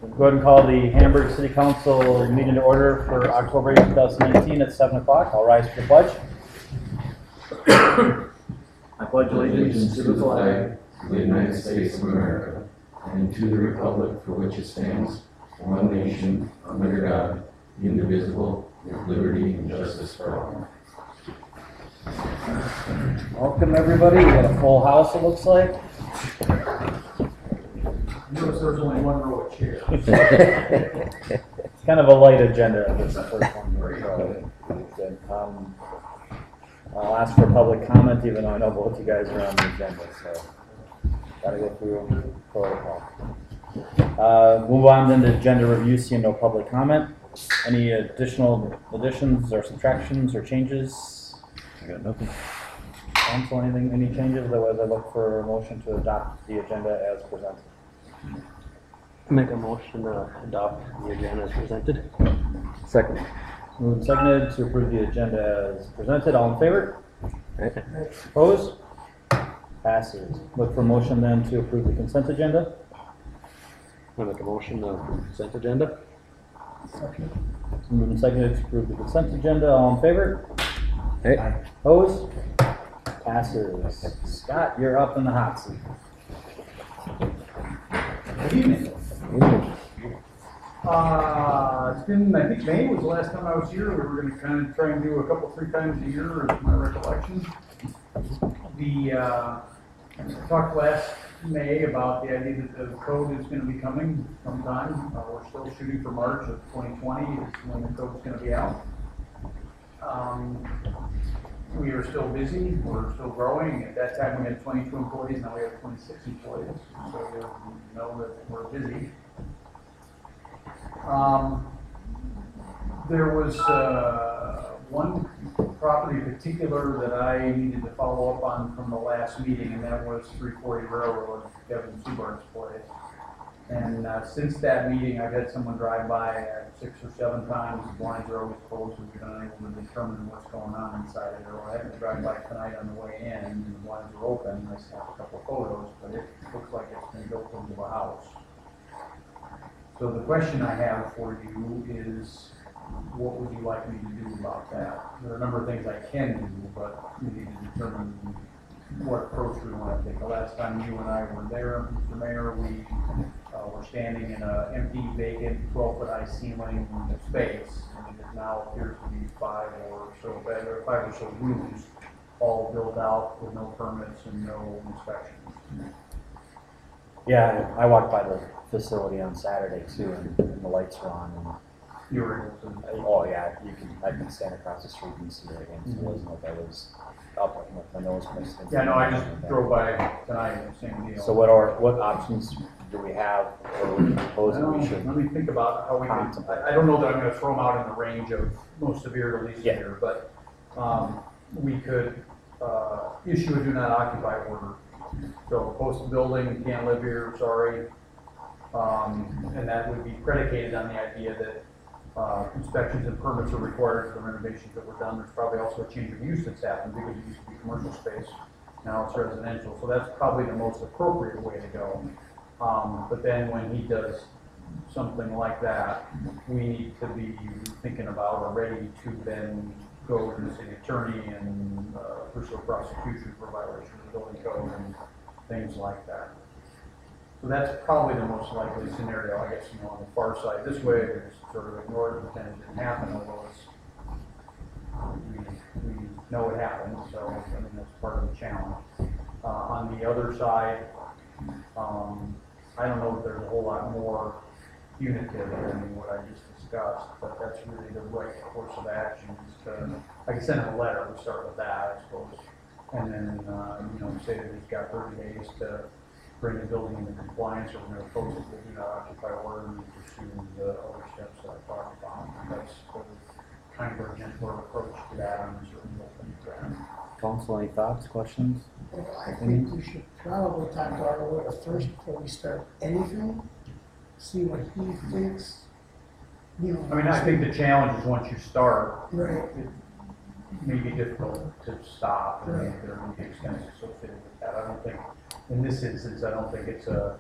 Go ahead and call the Hamburg City Council meeting to order for October 8, 2019 at 7 o'clock. I'll rise for the pledge. I pledge allegiance to the flag of the United States of America and to the republic for which it stands, one nation, under God, indivisible, with liberty and justice for all. Welcome everybody. We got a full house it looks like. Notice there's only one row of chairs. It's kind of a light agenda, this first one here. So, I'll ask for public comment, even though I know both you guys are on the agenda, so gotta go through protocol. Move on then to agenda review, seeing no public comment. Any additional additions or subtractions or changes? I got nothing. Council, anything, any changes? Otherwise, I look for a motion to adopt the agenda as presented. Make a motion to adopt the agenda as presented. Second. Moved and seconded to approve the agenda as presented. All in favor? Opposed? Passes. Look for a motion then to approve the consent agenda. I make a motion to consent agenda. Moved and seconded to approve the consent agenda. All in favor? Hey. Opposed? Passes. Scott, you're up in the hot seat. Good evening. It's been, I think May was the last time I was here. We were going to kind of try and do a couple, 3 times a year, is my recollection. Talked last May about the idea that the code is going to be coming sometime. We're still shooting for March of 2020 is when the code is going to be out. We are still busy. We're still growing. At that time, we had 22 employees. Now we have 26 employees. So you know that we're busy. There was one property in particular that I needed to follow up on from the last meeting, and that was 340 Railroad, Kevin Seabarn's place. And since that meeting, I've had someone drive by 6 or 7 times. The blinds are always closed, and we've been unable to determine what's going on inside of there. I happened to drive by tonight on the way in, and the blinds are open. I snapped a couple of photos, but it looks like it's been built into a house. So the question I have for you is, what would you like me to do about that? There are a number of things I can do, but we need to determine what approach we want to take. The last time you and I were there, Mr. Mayor, we were standing in an empty, vacant, 12-foot high ceiling space, and it now appears to be 5 or so rooms, all built out with no permits and no inspections. Yeah, I walked by the facility on Saturday too, and the lights were on. And You were able to. oh yeah, I can stand across the street and see it again. So it wasn't like I was up with my nose missed. Yeah, no, I just drove by tonight, same deal. So what options do we have, or would you propose that we should? Let me think about how we can, I don't know that I'm going to throw them out in the range of most severe to least severe, but we could issue a do not occupy order. So post the building, can't live here, sorry. And that would be predicated on the idea that inspections and permits are required for the renovations that were done. There's probably also a change of use that's happened because it used to be commercial space. Now it's residential. So that's probably the most appropriate way to go. But then when he does something like that, we need to be thinking about or ready to then go to the city attorney and pursue a prosecution for violation of the building code and things like that. So that's probably the most likely scenario, I guess, on the far side. This way, we just sort of ignore it and pretend it didn't happen, although we know it happened, so I mean, that's part of the challenge. On the other side, I don't know if there's a whole lot more punitive than what I just discussed, but that's really the right course of action. I can send him a letter, we start with that, I suppose, and then, say that he's got 30 days to bring the building into compliance, or we're going to post it, do not occupy order, and pursue the other steps that I talked about. That's sort of kind of a gentler approach to that on a certain open ground. Council, any thoughts, questions? I think we should probably talk to our lawyer first before we start anything, see what he thinks. I mean, I think the challenge is once you start, right. It may be difficult to stop, and there may be expenses associated with that. I don't think, in this instance, I don't think it's a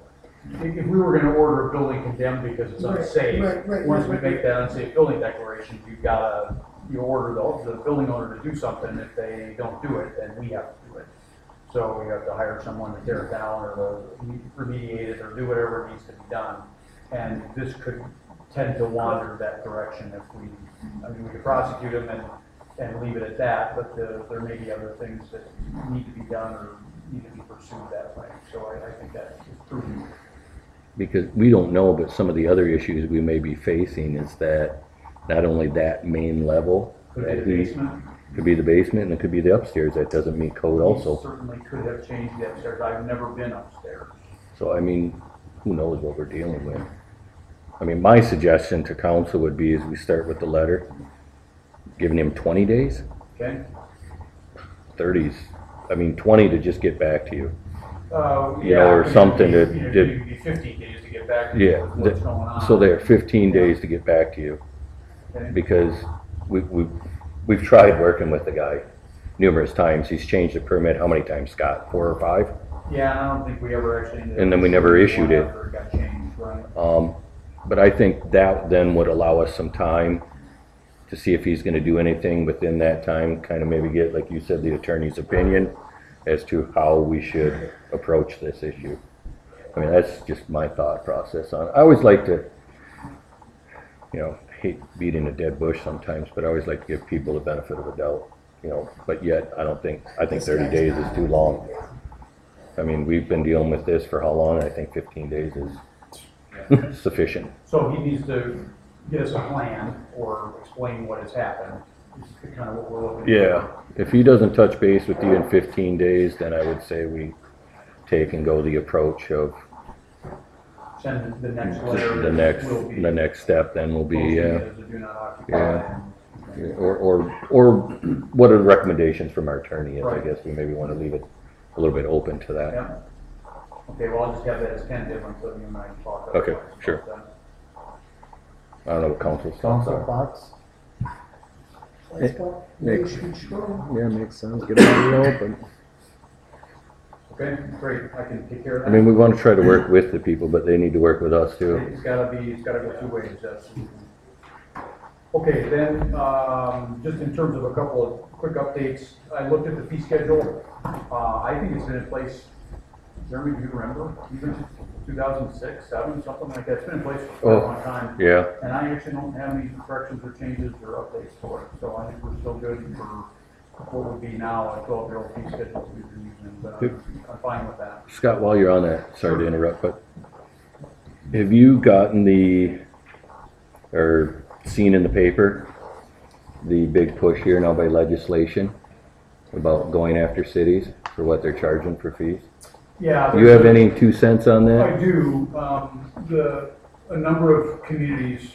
if we were gonna order a building condemned because it's Right, unsafe, right, once we right. make that unsafe building declaration, you order the building owner to do something. If they don't do it, then we have to do it. So we have to hire someone to tear it down or to remediate it or do whatever needs to be done. And this could tend to wander that direction if we could prosecute them and leave it at that, but there may be other things that need to be done or need to be pursued that way. So I think that is prudent. Because we don't know, but some of the other issues we may be facing is that not only that main level, Could be that the he, basement. could be the basement, and it could be the upstairs that doesn't meet code We also. certainly could have changed the upstairs. I've never been upstairs. So I mean, who knows what we're dealing with? I mean, my suggestion to council would be is we start with the letter, giving him 20 days, Okay? 30s, 20 to just get back to you. Yeah, or it could something be, that you know, did- it could be 15 days to get back to you Yeah, with what's going on. so they're 15 days to get back to you, Okay? because we've tried working with the guy numerous times. He's changed the permit, how many times, Scott? 4 or 5? Yeah, and I don't think we ever actually. And then we never issued it. After it got changed, right? But I think that then would allow us some time to see if he's gonna do anything within that time, kind of maybe get, like you said, the attorney's opinion as to how we should approach this issue. I mean, that's just my thought process on it. I always like to, hate beating a dead bush sometimes, but I always like to give people the benefit of the doubt, but yet I think 30 days is too long. I mean, we've been dealing with this for how long? I think 15 days is sufficient. So he needs to get us a plan or explain what has happened, is kind of what we're looking at. Yeah, if he doesn't touch base with you in 15 days, then I would say we take and go the approach of Send the next letter. the next step then will be, posting it as a do not occupy. Yeah. or what are the recommendations from our attorney is, I Right. guess we maybe want to leave it a little bit open to that. Yeah. Okay, well, I'll just have that as tentative until you and I can talk. Okay, about sure. that. I don't know what council's thoughts are. thoughts? Let's go. Nation show. Yeah, makes sense. Get it out in the open. Okay, great, I can take care of that. I mean, we want to try to work with the people, but they need to work with us too. It's gotta go 2 ways, absolutely. Okay, then, just in terms of a couple of quick updates, I looked at the fee schedule. I think it's been in place, Jeremy, do you remember, even 2006, 2007, something like that? It's been in place for a long time. Yeah, And I actually don't have any corrections or changes or updates for it, so I think we're still good for what would be now a 12-year-old fee schedule we've been using, but I'm fine with that. Scott, while you're on that, sorry to interrupt, but have you gotten or seen in the paper, the big push here now by legislation about going after cities for what they're charging for fees? Yeah. Do you have any 2 cents on that? I do. A number of communities,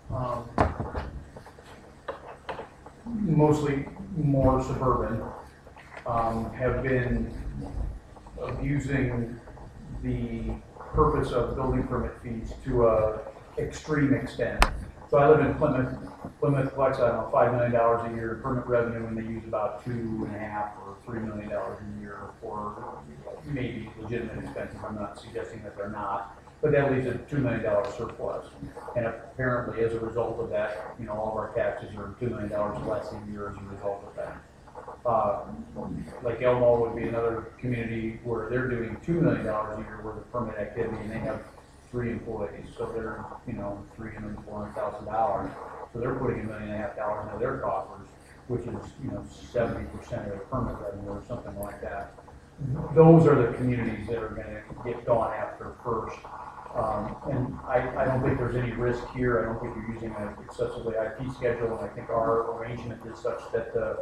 mostly more suburban, have been abusing the purpose of building permit fees to a extreme extent. So I live in Plymouth. Plymouth collects, I don't know, $5 million a year in permit revenue, and they use about $2.5 or $3 million a year for maybe legitimate expenses. I'm not suggesting that they're not, but that leaves a $2 million surplus. And apparently, as a result of that, all of our taxes are $2 million less a year as a result of that. Like Elmo would be another community where they're doing $2 million a year worth of permit activity, and they have 3 employees, so they're, $300,000 to $400,000. So they're putting $1.5 million into their coffers, which is, 70% of their permit revenue or something like that. Those are the communities that are gonna get gone after first. And I don't think there's any risk here. I don't think you're using an excessively high fee schedule, and I think our arrangement is such that the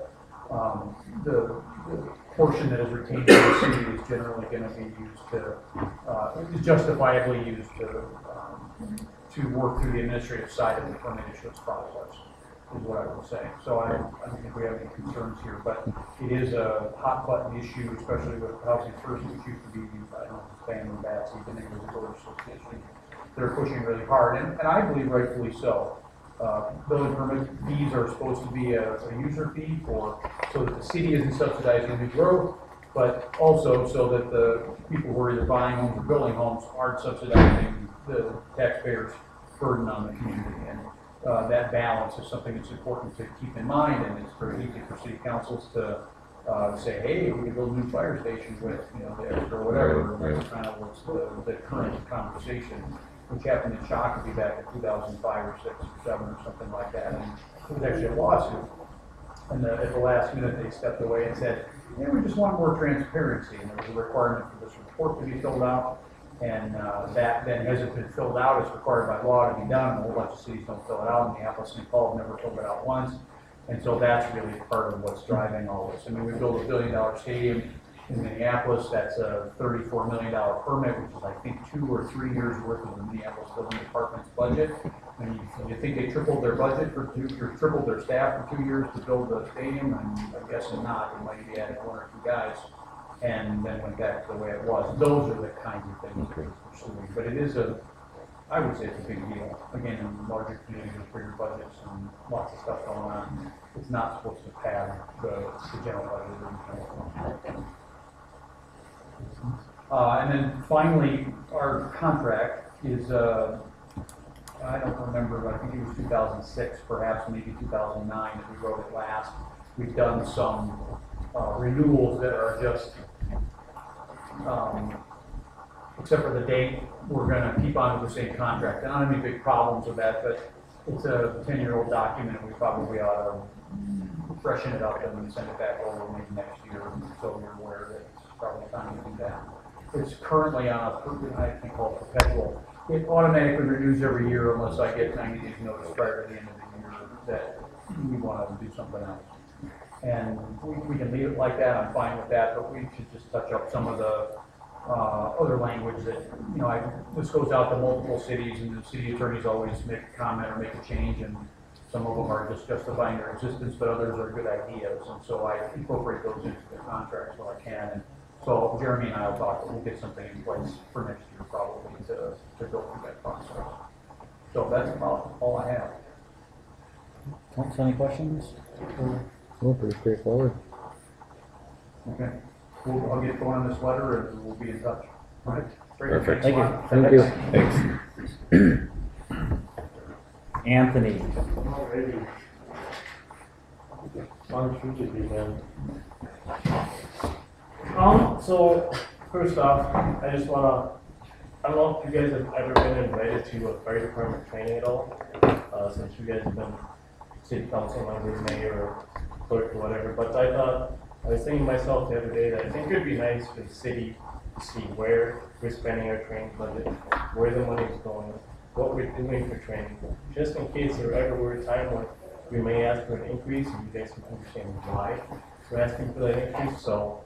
portion that is retained by the city is generally gonna be used to, is justifiably used to work through the administrative side of the permit issuance process, is what I would say. So I don't think we have any concerns here, but it is a hot button issue, especially with Housing First, which used to be, I don't know, Span and Batsy, the neighborhood village association. They're pushing really hard, and I believe rightfully so. Building permit fees are supposed to be a user fee so that the city isn't subsidizing new growth, but also so that the people who are either buying homes or building homes aren't subsidizing the taxpayers' burden on the community. And that balance is something that's important to keep in mind, and it's very easy for city councils to say, hey, we can build a new fire station with, the extra whatever. Right, And that's kind of what's the current conversation, which happened in Shakopee back in 2005 or 6 or 7 or something like that. And it was actually a lawsuit. And at the last minute, they stepped away and said, yeah, we just want more transparency. And there was a requirement for this report to be filled out. And that then hasn't been filled out. It's required by law to be done. A whole bunch of cities don't fill it out. Minneapolis and St. Paul have never filled it out once. And so that's really part of what's driving all this. I mean, we built $1 billion stadium in Minneapolis. That's a $34 million permit, which is, I think, 2 or 3 years worth of the Minneapolis Building Department's budget. And you think they tripled their budget or tripled their staff for 2 years to build the stadium? I'm guessing not. They might be adding 1 or 2 guys, and then went back to the way it was. Those are the kinds of things that we're pursuing. But it is I would say it's a big deal. Again, in larger communities with bigger budgets and lots of stuff going on, it's not supposed to pad the general budget. And then finally, our contract is, I don't remember, I think it was 2006, perhaps maybe 2009 that we wrote it last. We've done some renewals that are just, except for the date, we're going to keep on with the same contract. And I don't have any big problems with that, but it's a 10-year-old document, and we probably ought to freshen it up and send it back over maybe next year, so you're aware that it's probably time to do that. It's currently on a, I think, called perpetual. It automatically renews every year unless I get 90 days notice prior to the end of the year that we want to do something else. And we can leave it like that, I'm fine with that, but we should just touch up some of the other language that, this goes out to multiple cities, and the city attorneys always make a comment or make a change, and some of them are just justifying their existence, but others are good ideas, and so I incorporate those into the contracts when I can. And so Jeremy and I will talk, we'll get something in place for next year probably to go through that process. So that's about all I have. Folks, any questions? Oh, pretty straightforward. Okay. I'll get going on this letter and we'll be in touch. All right. Great. Perfect. Thanks a lot. Thank you. Thanks. Anthony. Alrighty. Long should be done. So first off, I just wanna, I don't know if you guys have ever been invited to a fire department training at all, since you guys have been city council members, mayor, or clerk, or whatever, but I was thinking to myself the other day that I think it'd be nice for the city to see where we're spending our training budget, where the money's going, what we're doing for training, just in case there ever were a time when we may ask for an increase, and you guys can understand why we're asking for that increase. So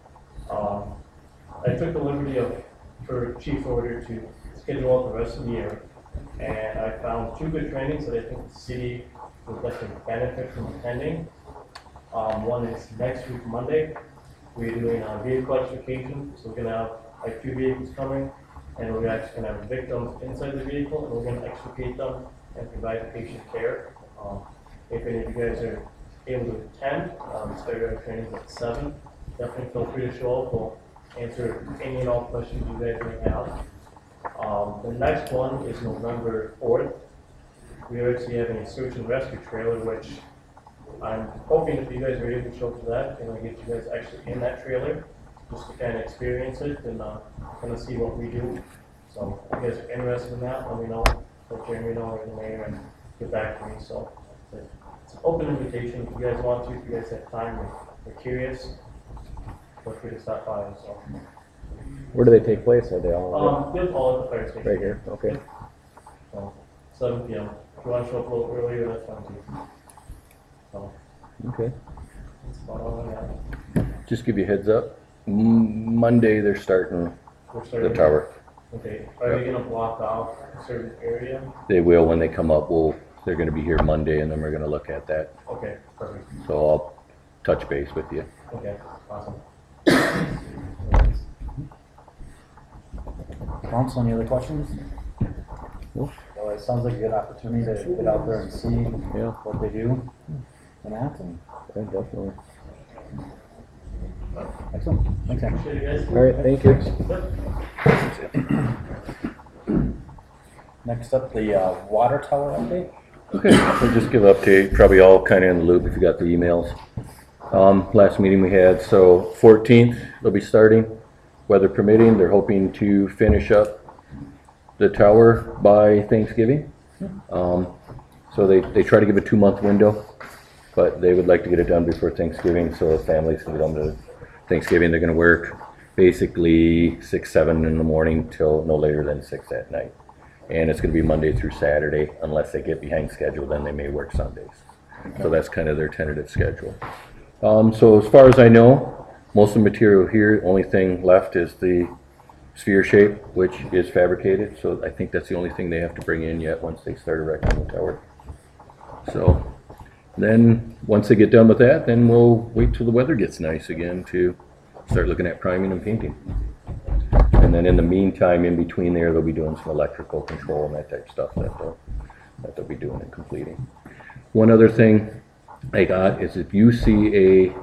I took the liberty for chief order to schedule out the rest of the year, and I found 2 good trainings that I think the city would definitely benefit from attending. One is next week, Monday. We're doing a vehicle extrication, so we're gonna have like 2 vehicles coming, and we're actually gonna have victims inside the vehicle, and we're gonna extricate them and provide patient care. If any of you guys are able to attend, start training at 7. Definitely feel free to show up. We'll answer any and all questions you guys may have. The next one is November 4th. We are actually having a search and rescue trailer, which I'm hoping if you guys are able to show up to that, and I get you guys actually in that trailer, just to kind of experience it and kind of see what we do. So if you guys are interested in that, let me know. Let Jeremy know or the mayor and get back to me. So it's an open invitation if you guys want to, if you guys have time or are curious, feel free to stop by. So Where do they take place? Are they all they'll all at the fire station. right here? Okay. So 7 p.m. If you want to show up a little earlier, that's fine too. So Okay. that's about all I have. Just give you a heads up. Monday they're starting We're the starting. tower. Okay. Are they gonna block off a certain area? They will when they come up. They're going to be here Monday, and then we're going to look at that. Okay. Perfect. So I'll touch base with you. Okay. Awesome. Council, any other questions? Nope. Well, it sounds like a good opportunity to get out there and see Yeah. what they do and act. And Yeah, definitely. Excellent. Thanks, Sam. Appreciate it, guys. All right, thank you. Yep. Next up, the water tower update. Okay, so just give an update, probably all kind of in the loop if you got the emails. Last meeting we had, so 14th, they'll be starting, weather permitting. They're hoping to finish up the tower by Thanksgiving. So they try to give a 2-month window, but they would like to get it done before Thanksgiving, so families can get home to Thanksgiving. They're gonna work basically 6, 7 in the morning till no later than 6 at night. And it's gonna be Monday through Saturday, unless they get behind schedule, then they may work Sundays. So that's kind of their tentative schedule. So as far as I know, most of the material here, only thing left is the sphere shape, which is fabricated. So I think that's the only thing they have to bring in yet once they start erecting the tower. So then, once they get done with that, then we'll wait till the weather gets nice again to start looking at priming and painting. And then in the meantime, in between there, they'll be doing some electrical control and that type of stuff that they'll be doing and completing. One other thing I got is if you see a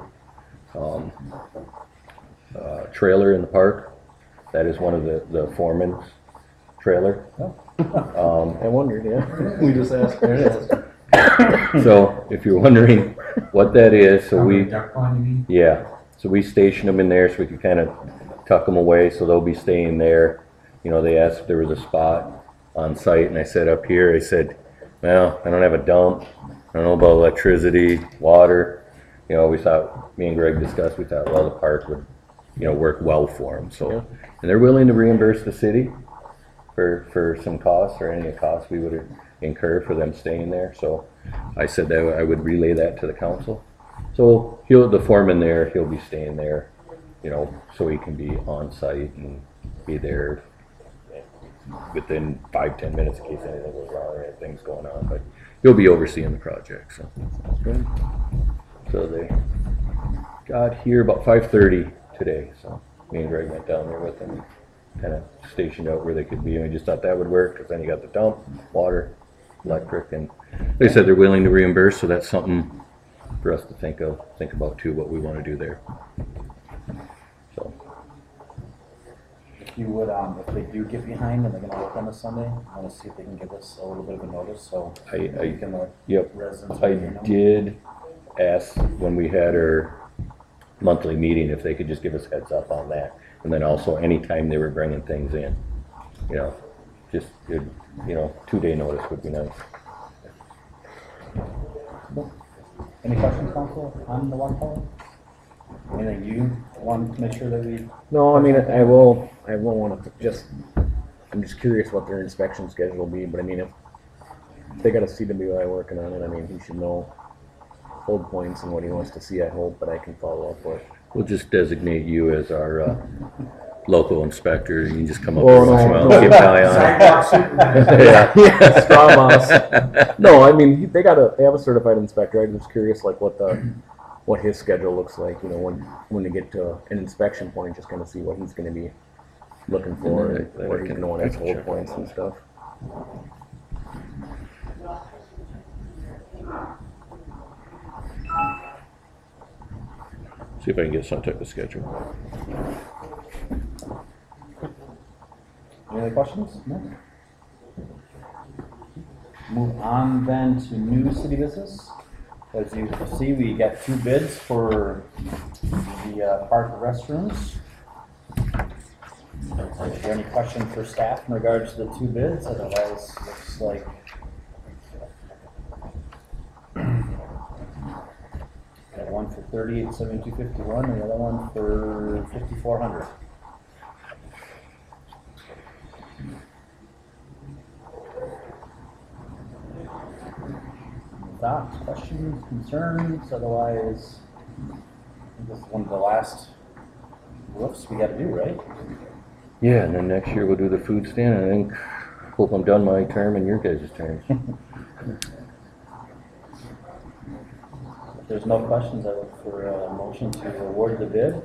trailer in the park, that is one of the foreman's trailer. I wondered, yeah. We just asked. There it is. So if you're wondering what that is, so we, Duck pond, you mean? yeah, so we station them in there so we can kind of tuck them away, so they'll be staying there. You know, they asked if there was a spot on site, and I said up here, I said, well, I don't have a dump, I don't know about electricity, water. You know, we thought, me and Greg discussed, we thought, well, the park would, you know, work well for them, so. Yeah. And they're willing to reimburse the city for some costs, or any costs we would incur for them staying there, so I said that I would relay that to the council. So the foreman there, he'll be staying there, you know, so he can be on site and be there within 5-10 minutes in case anything goes wrong or anything's going on, but he'll be overseeing the project, so. So they got here about 5:30 today, so me and Greg went down there with them, kind of stationed out where they could be, and we just thought that would work, because then you got the dump, water, electric, and they said they're willing to reimburse, so that's something for us to think about too, what we want to do there. So, If you would, if they do get behind and they're gonna work on this Sunday, I wanna see if they can give us a little bit of a notice, so we can let yep, residents. I know. did ask when we had our monthly meeting if they could just give us heads up on that, and then also anytime they were bringing things in, you know, just, you know, 2-day notice would be nice. Any questions, council, on the water tower? Anything you want to make sure that we? No, I mean, I will want to just, I'm just curious what their inspection schedule will be, but I mean, if they got a CWI working on it, I mean, he should know hold points and what he wants to see, I hope, but I can follow up with. We'll just designate you as our local inspector. You can just come up Oh, once in a no. while, keep an eye on Sidewalk supervisor. it. Yeah, straw boss. No, I mean, they have a certified inspector. I'm just curious, like, what his schedule looks like, you know, when they get to an inspection point, just kind of see what he's going to be looking for, and then I where he's can- going to want I his can hold check points on and stuff. See if I can get some type of schedule. Any other questions? No? Move on then to new city business. As you see, we got 2 bids for the park restrooms. Is there any questions for staff in regards to the 2 bids? Otherwise, looks like got one for $38,7251, and the other one for $5,400. Thoughts, questions, concerns? Otherwise, I think this is one of the last roofs we got to do, right? Yeah, and then next year we'll do the food stand, and I think, hope I'm done my term and your guys' terms. If there's no questions, I look for a motion to award the bid.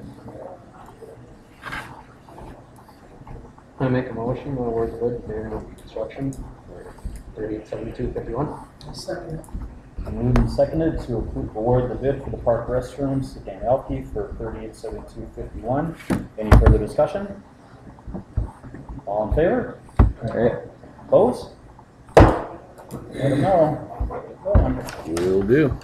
I make a motion, to award the bid to Daniel Construction for $38,7251. Second. Moved and seconded to award the bid for the park restrooms to Dan Elke for $3872.51. Any further discussion? All in favor? Alright, Opposed? Let them know. Will do.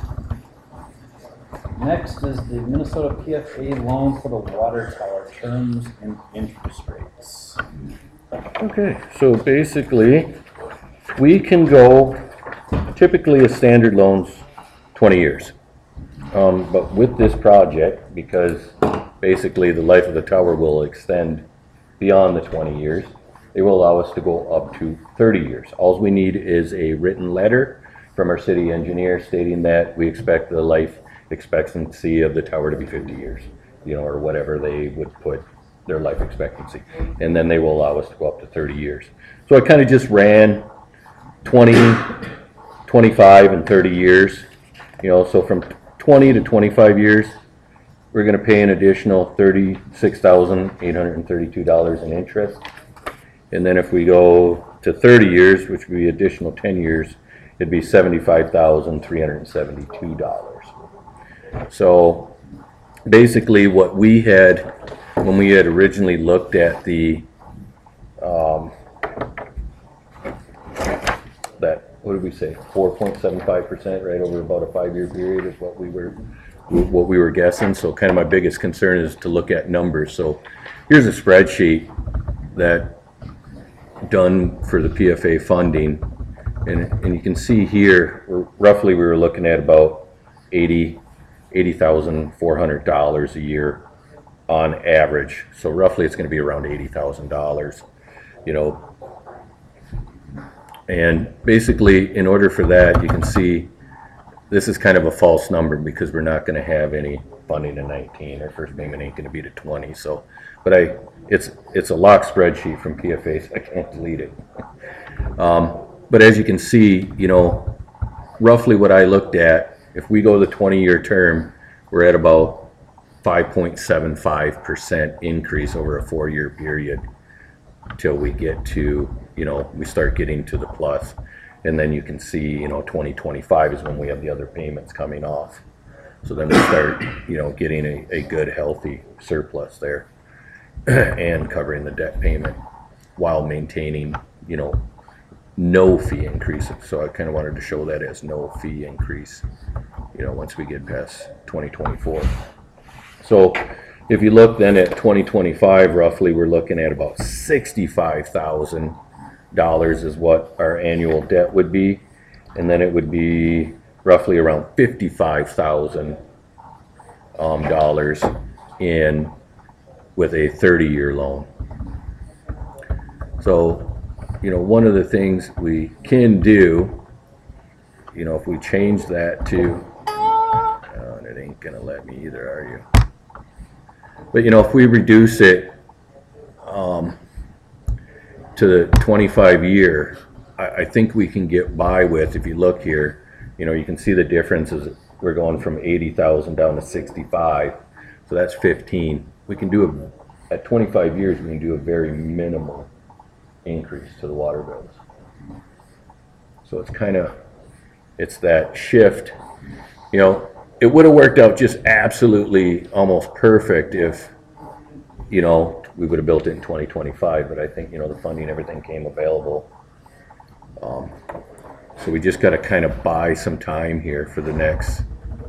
Next is the Minnesota PFA loan for the water tower terms and interest rates. Okay, so basically, we can go, typically a standard loan's 20 years. But with this project, because basically the life of the tower will extend beyond the 20 years, they will allow us to go up to 30 years. All we need is a written letter from our city engineer stating that we expect the life expectancy of the tower to be 50 years, you know, or whatever they would put their life expectancy. And then they will allow us to go up to 30 years. So I kind of just ran 20, 25, and 30 years. You know, so from 20 to 25 years, we're going to pay an additional $36,832 in interest. And then if we go to 30 years, which would be additional 10 years, it'd be $75,372. So basically what we had, when we had originally looked at the, that, what did we say, 4.75%, right, over about a 5-year period is what we were guessing. So kind of my biggest concern is to look at numbers. So here's a spreadsheet that done for the PFA funding, and you can see here, roughly we were looking at about $80,400 a year on average. So roughly it's going to be around $80,000, you know. And basically, in order for that, you can see this is kind of a false number because we're not going to have any funding in 19. Our first payment ain't going to be to 20. So, but it's a locked spreadsheet from PFA, so I can't delete it. But as you can see, you know, roughly what I looked at, if we go the 20-year term, we're at about 5.75% increase over a 4-year period till we get to, you know, we start getting to the plus. And then you can see, you know, 2025 is when we have the other payments coming off. So then we start, you know, getting a good, healthy surplus there and covering the debt payment while maintaining, you know, no fee increases. So I kind of wanted to show that as no fee increase, you know, once we get past 2024. So if you look then at 2025, roughly we're looking at about $65,000 is what our annual debt would be. And then it would be roughly around $55,000 in with a 30-year loan. So, you know, one of the things we can do, you know, if we change that to, and it ain't gonna let me either, are you? But, you know, if we reduce it to the 25-year, I think we can get by with, if you look here, you know, you can see the differences. We're going from 80,000 down to 65, so that's 15. We can do at 25 years, we can do a very minimal increase to the water bills. So it's kind of, it's that shift. You know, it would have worked out just absolutely almost perfect if, you know, we would have built it in 2025, but I think, you know, the funding, everything came available. So we just got to kind of buy some time here for the next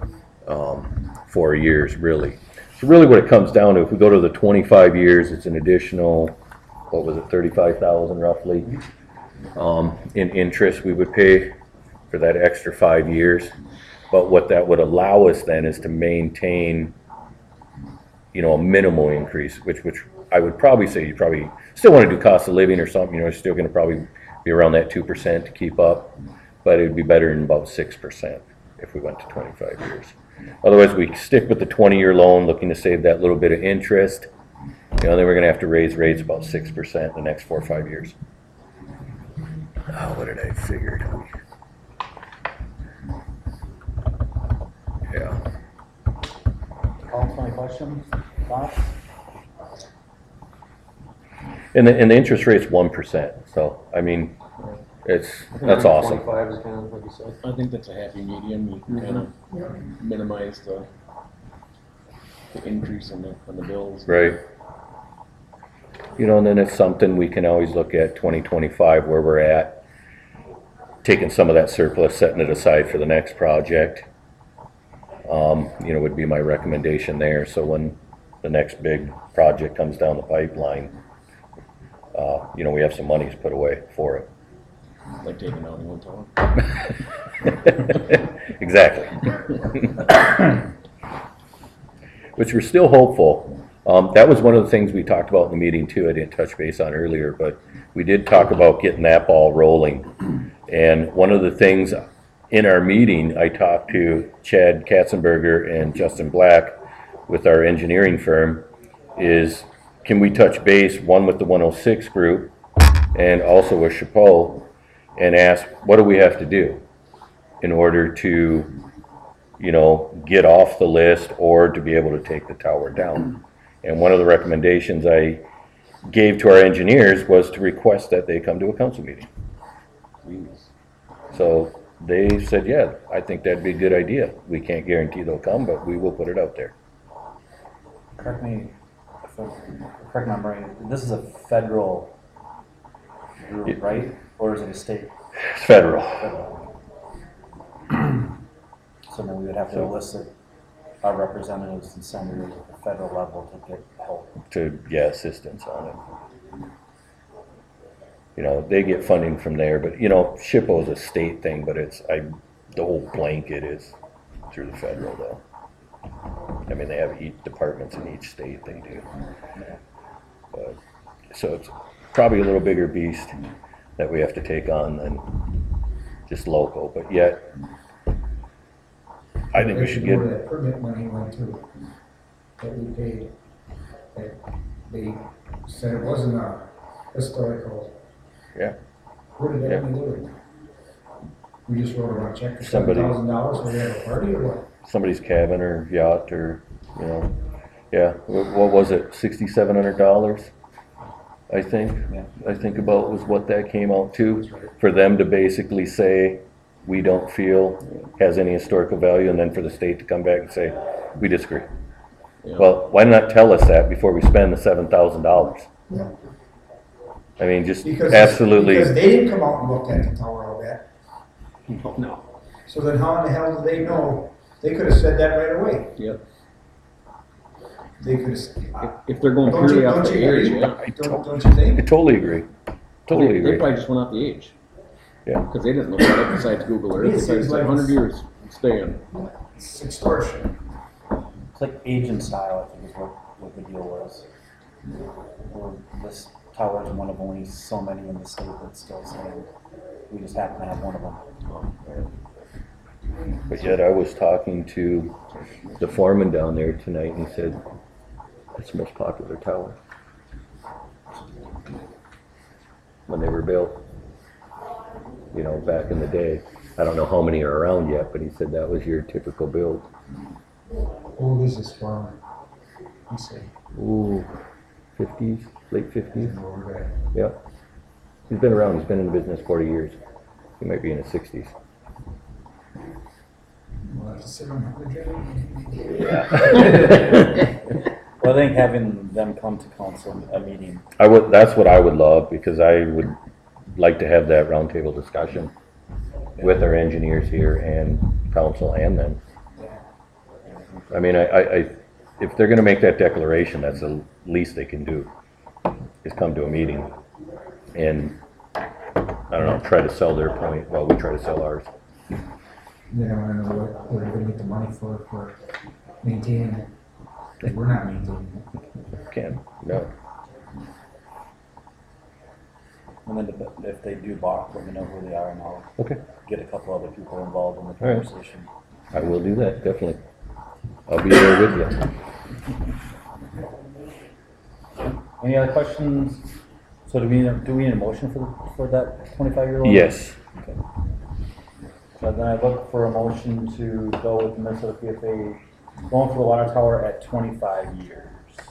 4 years, really. So really what it comes down to, if we go to the 25 years, it's an additional, what was it, 35,000 roughly in interest we would pay for that extra 5 years. But what that would allow us then is to maintain, you know, a minimal increase, which I would probably say you probably still want to do cost of living or something, you know, it's still going to probably be around that 2% to keep up, but it would be better than about 6% if we went to 25 years. Otherwise, we stick with the 20-year loan, looking to save that little bit of interest. You know, then we're going to have to raise rates about 6% in the next 4 or 5 years. Oh, what did I figure? Yeah. Comments, any questions, thoughts? And the interest rate's 1%. So, I mean, That's awesome. 25 is kind of like you said. I think that's a happy medium. You can kind of Yep. minimize the increase on the bills. Right. You know, and then it's something we can always look at 2025 where we're at, taking some of that surplus, setting it aside for the next project. You know, would be my recommendation there. So when the next big project comes down the pipeline, you know, we have some monies put away for it. Like taking out one tower. Exactly. Which we're still hopeful. That was one of the things we talked about in the meeting too. I didn't touch base on earlier, but we did talk about getting that ball rolling. And one of the things in our meeting, I talked to Chad Katzenberger and Justin Black with our engineering firm, is can we touch base, one with the 106 group and also with Chapeau, and ask, what do we have to do in order to, you know, get off the list or to be able to take the tower down? And one of the recommendations I gave to our engineers was to request that they come to a council meeting. So they said, yeah, I think that'd be a good idea. We can't guarantee they'll come, but we will put it out there. Correct me if I'm correct my memory, this is a federal group, right? Or is it a state? It's federal. So then we would have to elicit our representatives and senators at the federal level to get help. To, yeah, assistance on it. You know, they get funding from there, but, you know, SHPO is a state thing, but it's, the whole blanket is through the federal though. I mean, they have each departments in each state, they do. But, so it's probably a little bigger beast that we have to take on than just local, but yet, I think we should get. Where that permit money went to, that we paid, that they said it wasn't a historical. Yeah. Where did that money go? We just wrote around check for Somebody- $7,000 so we have a party or what? Somebody's cabin or yacht or, you know, yeah, what was it, $6,700? I think, Yeah. I think about was what that came out to, for them to basically say, we don't feel has any historical value, and then for the state to come back and say, we disagree. Yeah. Well, why not tell us that before we spend the $7,000? Yeah. I mean, just Because absolutely, they didn't come out and look at the tower all that. No. So then how in the hell do they know? They could have said that right away. Yep. They could have. If they're going purely off the age, agree? yeah. Don't you I think? totally agree, totally They agree. probably just went off the age. Yeah. Because they didn't look at it besides Google Earth. It They seems said like 100 it's- years, staying. It's extortion. It's like age and style, I think is what the deal was. This tower is one of only so many in the state that still stand. We just happen to have one of them. But yet I was talking to the foreman down there tonight and he said, it's the most popular tower. When they were built, you know, back in the day. I don't know how many are around yet, but he said that was your typical build. Old is this farmer? He said, Ooh, 50s, late 50s. over there. Yep. He's been around, he's been in the business 40 years. He might be in his 60s. We'll have to sit on the Well, I think having them come to council, a meeting, That's what I would love, because I would like to have that roundtable discussion with our engineers here and council and them. I mean, if they're gonna make that declaration, that's the least they can do, is come to a meeting and, I don't know, try to sell their point while we try to sell ours. They don't wanna know what they're gonna get the money for maintaining it. 'Cause we're not maintaining it. No. and then if they do balk, let me know who they are and I'll Okay, get a couple other people involved in the All right. conversation. I will do that, definitely. I'll be there with you. Any other questions? So do we need a motion for that 25-year-old? Yes. Okay. So then I look for a motion to go with the Minnesota PFA, going for the water tower at 25 years.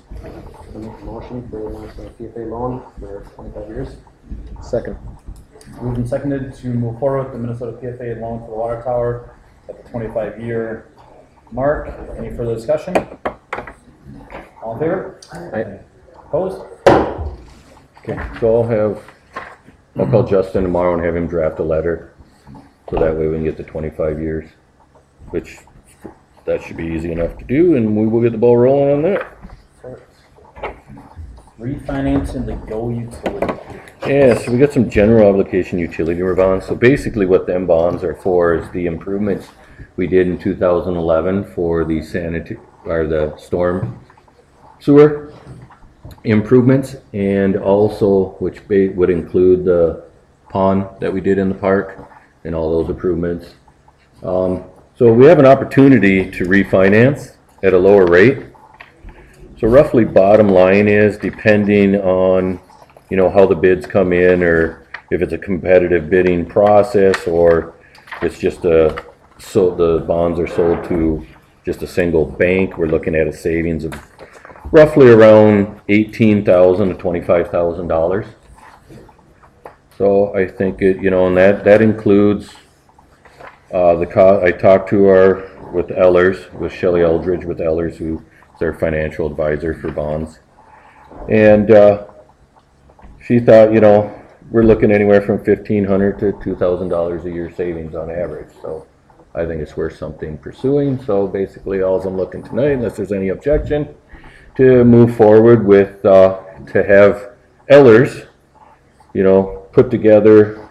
Motion for the PFA loan for 25 years. Second. Moved and seconded to move forward with the Minnesota PFA loan for the water tower at the 25-year mark. Any further discussion? All in favor? Aye. Opposed? Okay, so I'll call Justin tomorrow and have him draft a letter, so that way we can get the 25 years, which that should be easy enough to do, and we will get the ball rolling on that. Refinancing the Go utility. Yeah, so we got some general obligation utility bonds. So basically what them bonds are for is the improvements we did in 2011 for the the storm sewer improvements, and also which would include the pond that we did in the park and all those improvements. So we have an opportunity to refinance at a lower rate. So roughly bottom line is, depending on, you know, how the bids come in, or if it's a competitive bidding process, or it's just so the bonds are sold to just a single bank, we're looking at a savings of roughly around $18,000 to $25,000. So I think it, you know, and that includes the cost. I talked to with Ellers, with Shelley Eldridge with Ellers, who is their financial advisor for bonds, and she thought, you know, we're looking anywhere from $1,500 to $2,000 a year savings on average. So I think it's worth something pursuing. So basically, all I'm looking tonight, unless there's any objection, to move forward with to have Ellers, you know, put together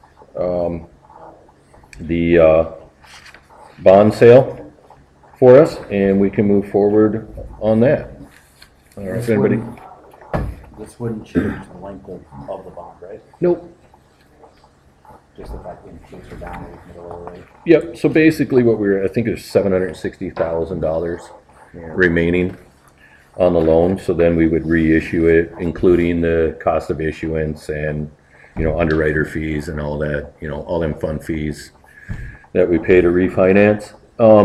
the bond sale for us, and we can move forward on that. All right, anybody? This wouldn't change the length of the bond, right? Nope. Just the fact that interest are down, we can get a lower rate. Yep. So basically, I think it's $760,000 remaining on the loan. So then we would reissue it, including the cost of issuance and, you know, underwriter fees and all that, you know, all them fund fees that we pay to refinance.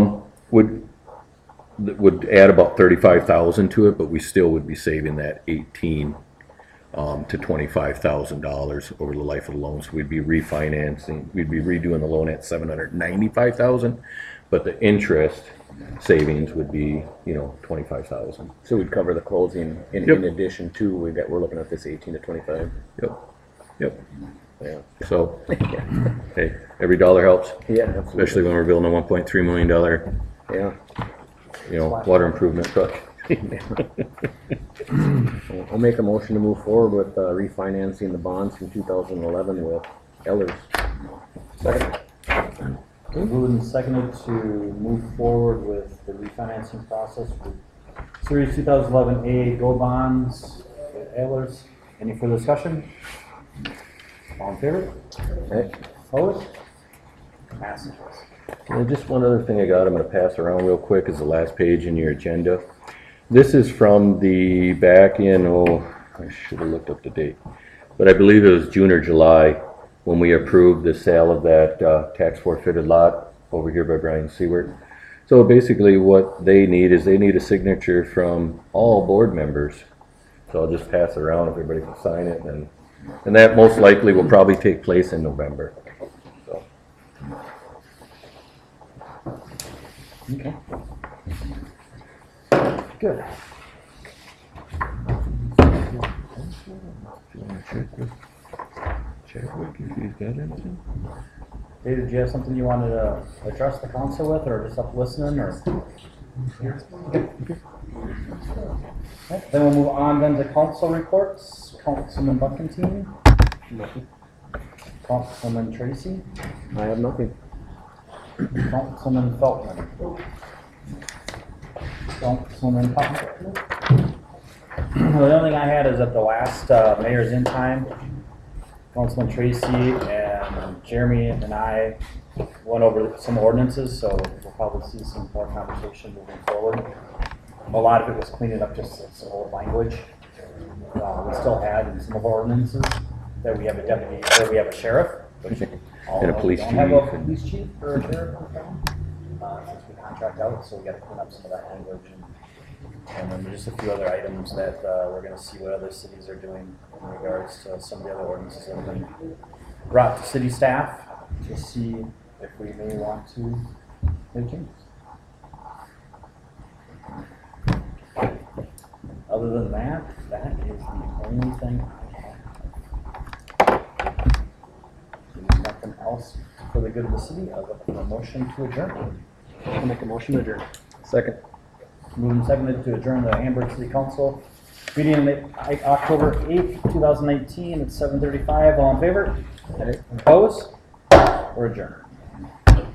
Would add about $35,000 to it, but we still would be saving that $18,000 to $25,000 over the life of the loan. So we'd be refinancing, we'd be redoing the loan at $795,000, but the interest savings would be, you know, $25,000. So we'd cover the closing in Yep. addition to, we're looking at this 18 to 25. Yep. Yeah. So, hey, every dollar helps, Yeah, absolutely. especially when we're building a $1.3 million, Yeah. you know, water improvement project. I'll make a motion to move forward with refinancing the bonds from 2011 with Ellers. Second. Moved and seconded to move forward with the refinancing process for Series 2011A Go bonds with Ehlers. Any further discussion? All in favor? Right. Opposed? Passes. And just one other thing I got, I'm going to pass around real quick, is the last page in your agenda. This is from the back in, I should have looked up the date, but I believe it was June or July when we approved the sale of that tax forfeited lot over here by Brian Seward. So basically what they need is they need a signature from all board members. So I'll just pass it around if everybody can sign it, and that most likely will probably take place in November. So. Okay. Good. David, did you have something you wanted to address the council with, or just up listening, or? Okay, then we'll move on then to council reports. Councilman Buckentine. Councilman Tracy. I have nothing. Councilman Feltman. Councilman Putnam. The only thing I had is at the last mayor's in time, Councilman Tracy and Jeremy and I went over some ordinances, so we'll probably see some more conversation moving forward. A lot of it was cleaning up just some old language. We still had in some of our ordinances that we have a deputy, or we have a sheriff, which And a police don't have a chief. police chief or a sheriff in town, since we contract out, so we got to clean up some of that language. And then there's just a few other items that we're going to see what other cities are doing in regards to some of the other ordinances that have been brought to city staff to see if we may want to make changes. Other than that, that is the only thing I have. There's nothing else for the good of the city other than a motion to adjourn. I'll make a motion to adjourn. Second. Moved and seconded to adjourn the Hamburg City Council meeting October 8th, 2019 at 7:35. All in favor? Opposed? Or adjourned.